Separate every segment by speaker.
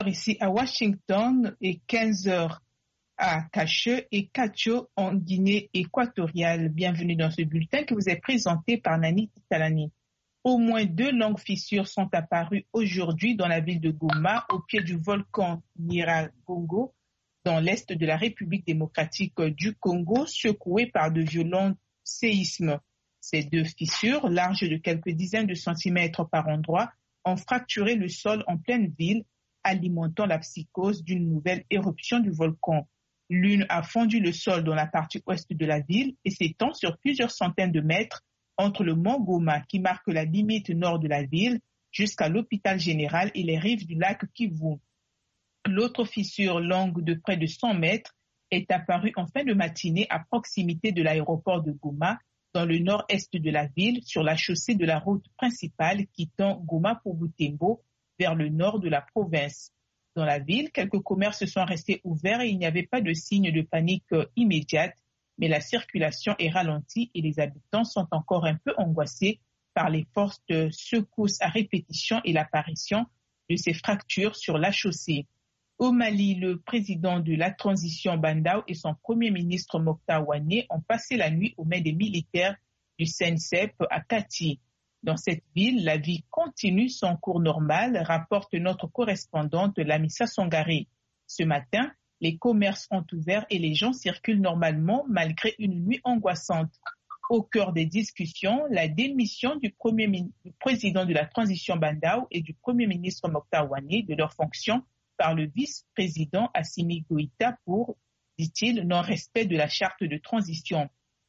Speaker 1: Ici à Washington et 15 heures à Cacheux et Cacho en Guinée équatoriale. Bienvenue dans ce bulletin qui vous est présenté par Nani Titalani. Au moins 2 longues fissures sont apparues aujourd'hui dans la ville de Goma, au pied du volcan Nyiragongo, dans l'est de la République démocratique du Congo, secoué par de violents séismes. Ces 2 fissures, larges de quelques dizaines de centimètres par endroit, ont fracturé le sol en pleine ville, alimentant la psychose d'une nouvelle éruption du volcan. L'une a fondu le sol dans la partie ouest de la ville et s'étend sur plusieurs centaines de mètres entre le mont Goma, qui marque la limite nord de la ville, jusqu'à l'hôpital général et les rives du lac Kivu. L'autre fissure longue de près de 100 mètres est apparue en fin de matinée à proximité de l'aéroport de Goma, dans le nord-est de la ville, sur la chaussée de la route principale quittant Goma pour Butembo, vers le nord de la province. Dans la ville, quelques commerces sont restés ouverts et il n'y avait pas de signe de panique immédiate, mais la circulation est ralentie et les habitants sont encore un peu angoissés par les fortes secousses à répétition et l'apparition de ces fractures sur la chaussée. Au Mali, le président de la transition Bandao et son premier ministre Mokhtar Ouane ont passé la nuit aux mains des militaires du CNSEP à Kati. Dans cette ville, la vie continue son cours normal, rapporte notre correspondante Lamissa Songare. Ce matin, les commerces ont ouvert et les gens circulent normalement malgré une nuit angoissante. Au cœur des discussions, la démission du président de la transition Bandao et du premier ministre Mokhtar Ouane de leurs fonctions par le vice-président Assimi Goïta pour, dit-il, non-respect de la charte de transition.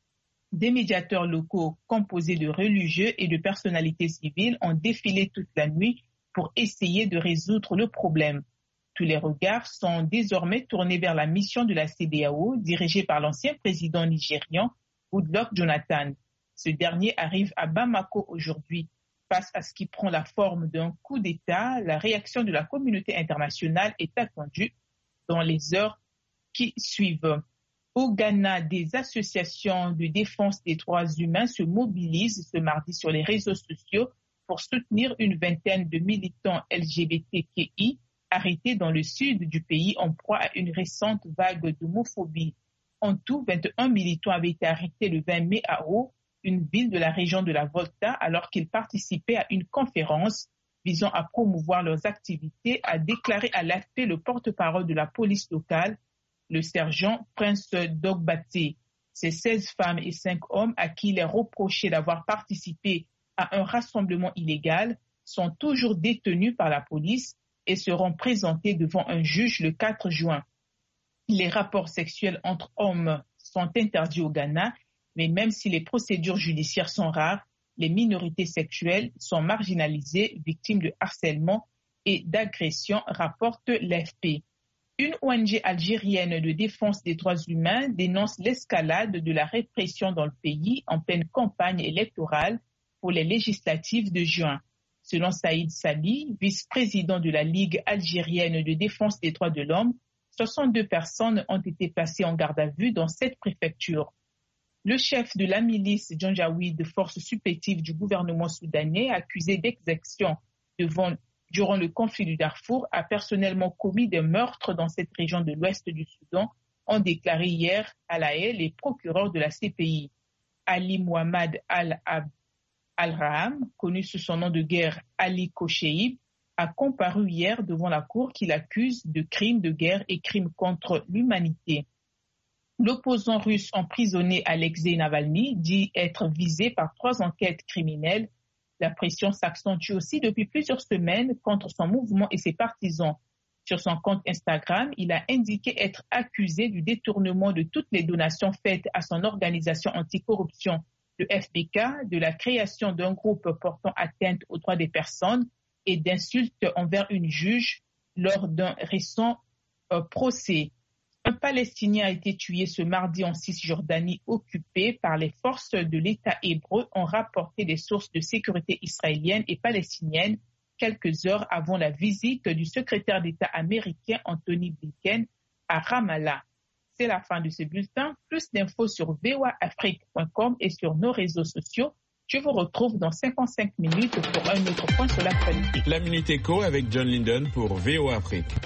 Speaker 1: Des médiateurs locaux composés de religieux et de personnalités civiles ont défilé toute la nuit pour essayer de résoudre le problème. Tous les regards sont désormais tournés vers la mission de la CEDEAO, dirigée par l'ancien président nigérian Goodluck Jonathan. Ce dernier arrive à Bamako aujourd'hui. Face à ce qui prend la forme d'un coup d'État, la réaction de la communauté internationale est attendue dans les heures qui suivent. Au Ghana, des associations de défense des droits humains se mobilisent ce mardi sur les réseaux sociaux pour soutenir une vingtaine de militants LGBTQI arrêtés dans le sud du pays en proie à une récente vague d'homophobie. En tout, 21 militants avaient été arrêtés le 20 mai à Eau, une ville de la région de la Volta, alors qu'ils participaient à une conférence visant à promouvoir leurs activités, a déclaré à l'AFP le porte-parole de la police locale, le sergent Prince Dogbate. Ces 16 femmes et 5 hommes à qui il est reproché d'avoir participé à un rassemblement illégal sont toujours détenus par la police et seront présentés devant un juge le 4 juin. Les rapports sexuels entre hommes sont interdits au Ghana, mais même si les procédures judiciaires sont rares, les minorités sexuelles sont marginalisées, victimes de harcèlement et d'agression, rapporte l'AFP. Une ONG algérienne de défense des droits humains dénonce l'escalade de la répression dans le pays en pleine campagne électorale pour les législatives de juin. Selon Saïd Sali, vice-président de la Ligue algérienne de défense des droits de l'homme, 62 personnes ont été placées en garde à vue dans cette préfecture. Le chef de la milice Janjaweed, de force supplétive du gouvernement soudanais, accusé d'exaction durant le conflit du Darfour, a personnellement commis des meurtres dans cette région de l'ouest du Soudan, ont déclaré hier à La Haye les procureurs de la CPI. Ali Mohamed Al-Raham, connu sous son nom de guerre Ali Kosheib, a comparu hier devant la cour qu'il accuse de crimes de guerre et crimes contre l'humanité. L'opposant russe emprisonné Alexei Navalny dit être visé par 3 enquêtes criminelles. La pression s'accentue aussi depuis plusieurs semaines contre son mouvement et ses partisans. Sur son compte Instagram, il a indiqué être accusé du détournement de toutes les donations faites à son organisation anticorruption, le FBK, de la création d'un groupe portant atteinte aux droits des personnes et d'insultes envers une juge lors d'un récent procès. Un Palestinien a été tué ce mardi en Cisjordanie occupée par les forces de l'État hébreu, ont rapporté des sources de sécurité israéliennes et palestiniennes quelques heures avant la visite du secrétaire d'État américain Anthony Blinken à Ramallah. C'est la fin de ce bulletin. Plus d'infos sur voaafrique.com et sur nos réseaux sociaux. Je vous retrouve dans 55 minutes pour un autre point sur l'actualité.
Speaker 2: La Minute Éco avec John Linden pour VOA Afrique.